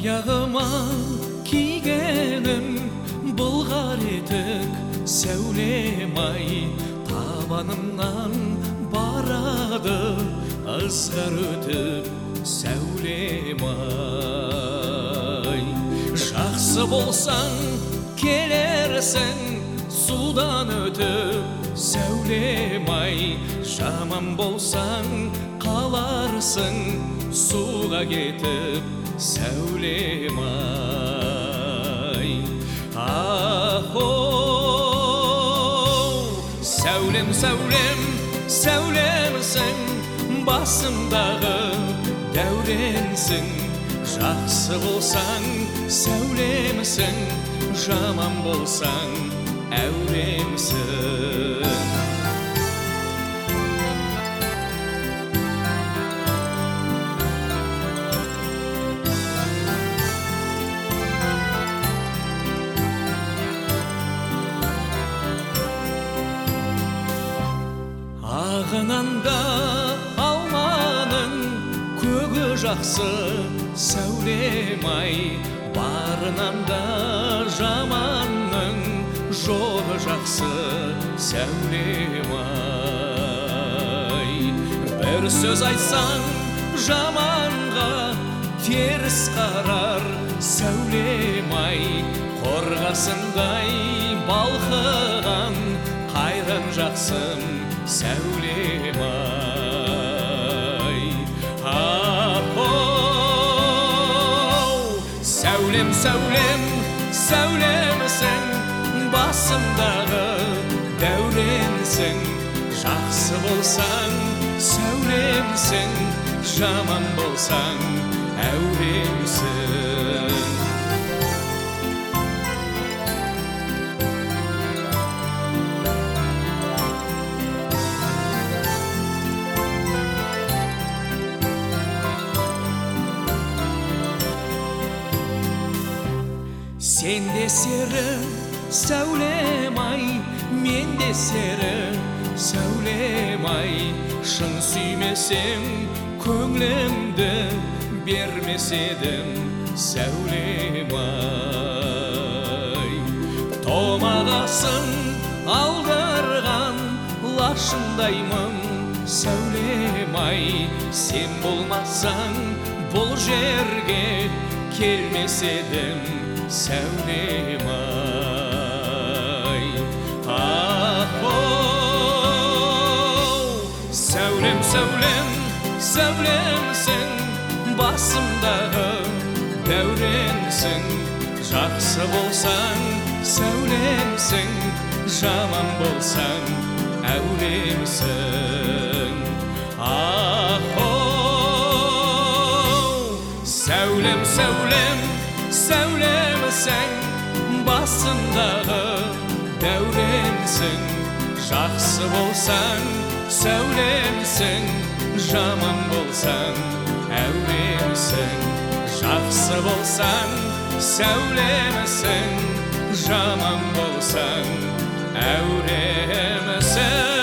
Аяғыма кигенім бұлғар етік сәулем ай, табанымнан барады ызғар өтіп сәулем ай. Жақсы болсаң келерсің судан өтіп сәулем ай, жаман болсаң қаларсың суға кетіп сәулем ай. Сәулем, сәулем, сәулемсің, басымдағы дәуренсің. Жақсы болсаң сәулемсің, жаман болсаң әуремсің. Ағынанда алманың көгі жақсы сәулем ай, барынанда жаманның жоғы жақсы сәулем ай. Бір сөз айтсаң жаманға теріс қарар сәулем ай, қорғасындай балқыған қайран жақсым сәулем ай. Сәулем, сәулем, сәулемсің, басымдағы дәуренсің. Жақсы болсаң сәулемсің, жаман болсаң әуремсің. Сен де сері сәулем ай, мен де сері сәулем ай. Шын сүймесем көңлімді бермес едім сәулем ай. Томағасын алдырған лашындаймын сәулем ай. Сен болмасаң бұл жерге келмес едім сәулем ай. Сәулем, сәулем, сәулемсің, басымдағы дәуренсің. Жақсы болсаң сәулемсің, жаман болсаң әуремсің. Сәулем, сәулем, сәулемсің, басымдағы дәуренсің. Жақсы болсаң сәулемсің, жаман болсаң әуремсің. Жақсы болсаң сәулемсің, жаман болсаң әуремсің.